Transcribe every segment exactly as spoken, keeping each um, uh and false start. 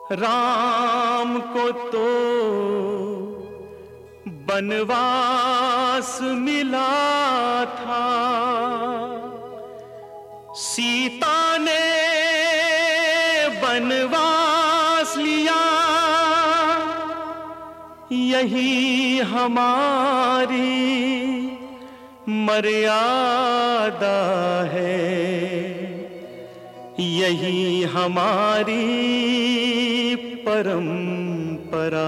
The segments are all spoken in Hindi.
राम को तो बनवास मिला था, सीता ने बनवास लिया। यही हमारी मर्यादा है, यही हमारी परंपरा।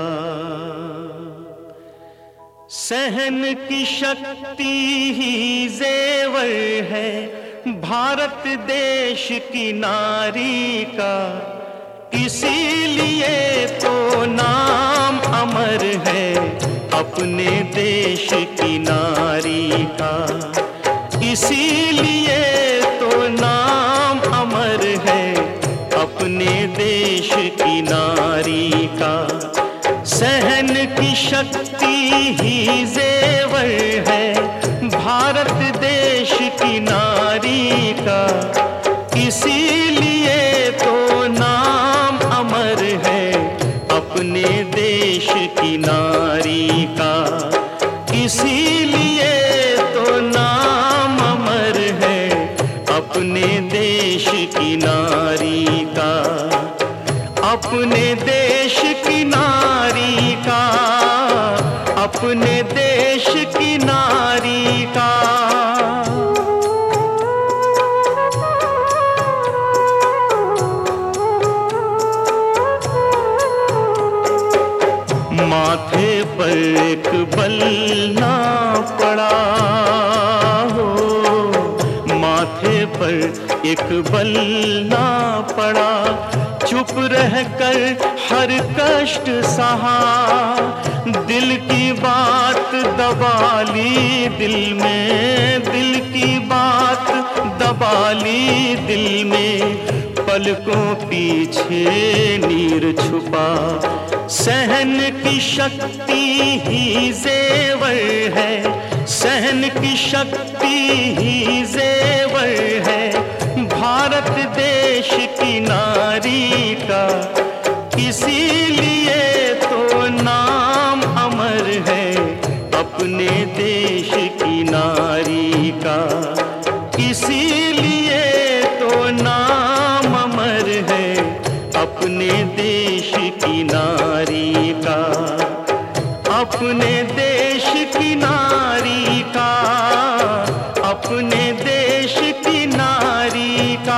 सहन की शक्ति ही जेवर है भारत देश की नारी का, इसीलिए तो नाम अमर है अपने देश की नारी का। इसीलिए तो नाम अमर है अपने देश की नारी का। सहन की शक्ति ही जेवर है भारत देश की नारी का, इसीलिए तो नाम अमर है अपने देश की नारी का। इसीलिए तो नाम अमर है अपने देश की नारी का, अपने देश की नारी का, अपने देश की नारी का। माथे पर एक बलना पड़ा हो, माथे पर एक बलना पड़ा, चुप रहकर हर कष्ट सहा। दिल की बात दबा ली दिल में, दिल की बात दबा ली दिल में, पलकों पीछे नीर छुपा। सहन की शक्ति ही जेवर है, सहन की शक्ति ही जेवर है भारत देश की नारी का। इसीलिए तो नाम अमर है अपने देश की नारी का। इसीलिए तो नाम अमर है अपने देश की नारी का, अपने देश की नारी का, अपने देश की नारी का।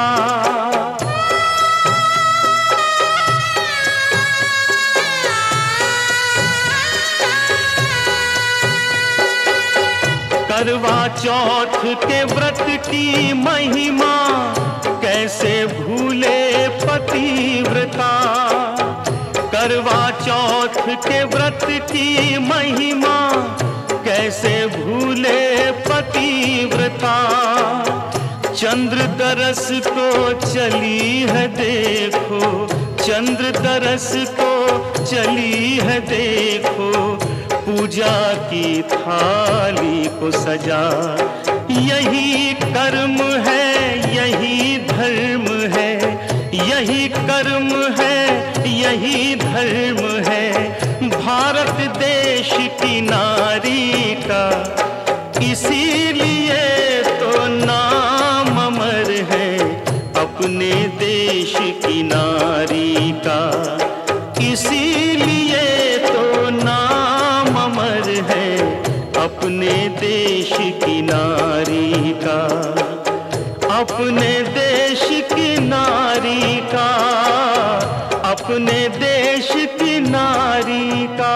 करवा चौथ के व्रत की महिमा कैसे भूले पतिव्रता। करवा चौथ के व्रत की महिमा कैसे भूले पतिव्रता। चंद्र तरस को चली है देखो, चंद्र तरस को चली है देखो, पूजा की थाली को सजा। यही कर्म है, यही धर्म है, यही कर्म है, यही धर्म है भारत देश की नारी का। इसीलिए तो नाम अमर है अपने देश की नारी का। इसीलिए तो नाम अमर है अपने देश की नारी का, अपने देश की नारी का, अपने देश की नारी का।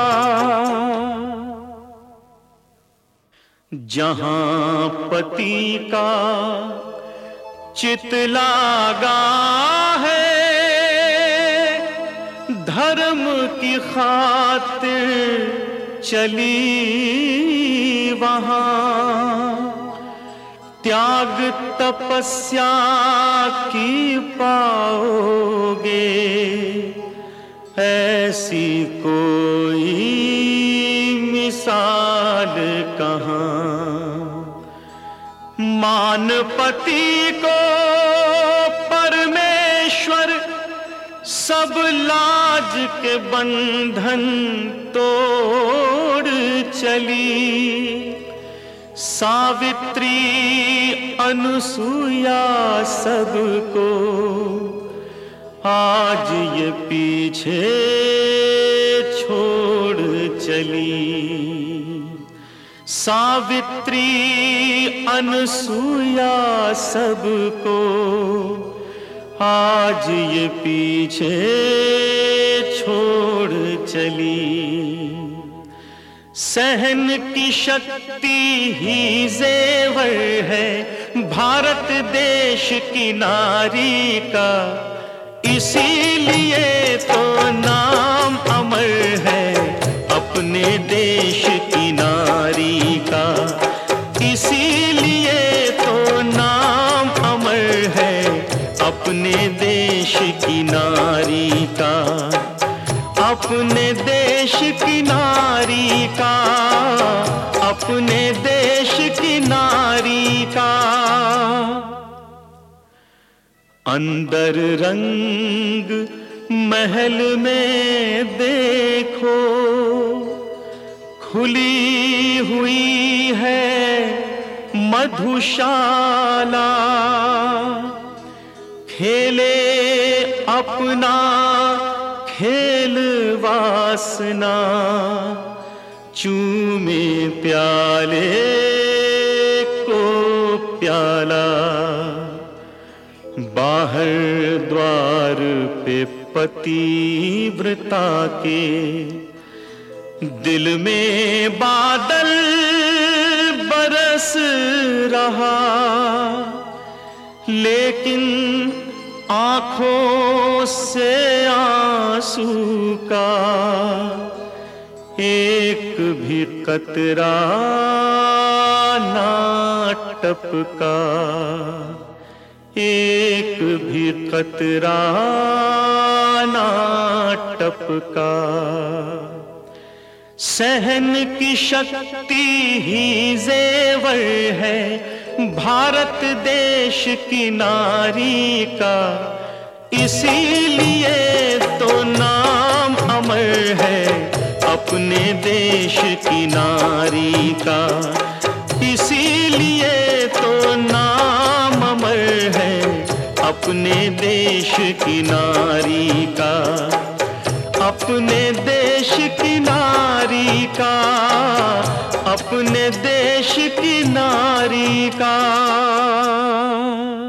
जहां पति का चित लागा है, धर्म की खातिर चली वहां, त्याग तपस्या की पाओगे ऐसी कोई मिसाल कहाँ। मानपति को परमेश्वर सब लाज के बंधन तोड़ चली। सावित्री अनुसुईया सबको आज ये पीछे छोड़ चली। सावित्री अनुसुईया सबको आज ये पीछे छोड़ चली। सहन की शक्ति ही जेवर है भारत देश की नारी का, इसीलिए तो नाम अमर है अपने देश की नारी का। इसीलिए तो नाम अमर है अपने देश की नारी का। अपने देश की नारी का, अपने देश की नारी का। अंदर रंग महल में देखो खुली हुई है मधुशाला। खेले अपना खेल वासना, चूमे प्याले को प्याला। बाहर द्वार पे पतिव्रता के दिल में बादल बरस रहा, लेकिन आंखों से आंसू का एक भी कतरा ना टपका। एक भी कतरा ना टपका। सहन की शक्ति ही जेवर है भारत देश की नारी का, इसीलिए तो नाम अमर है अपने देश की नारी का। इसीलिए तो नाम अमर है अपने देश की नारी का। अपने देश की नारी का, अपने देश की नारी का।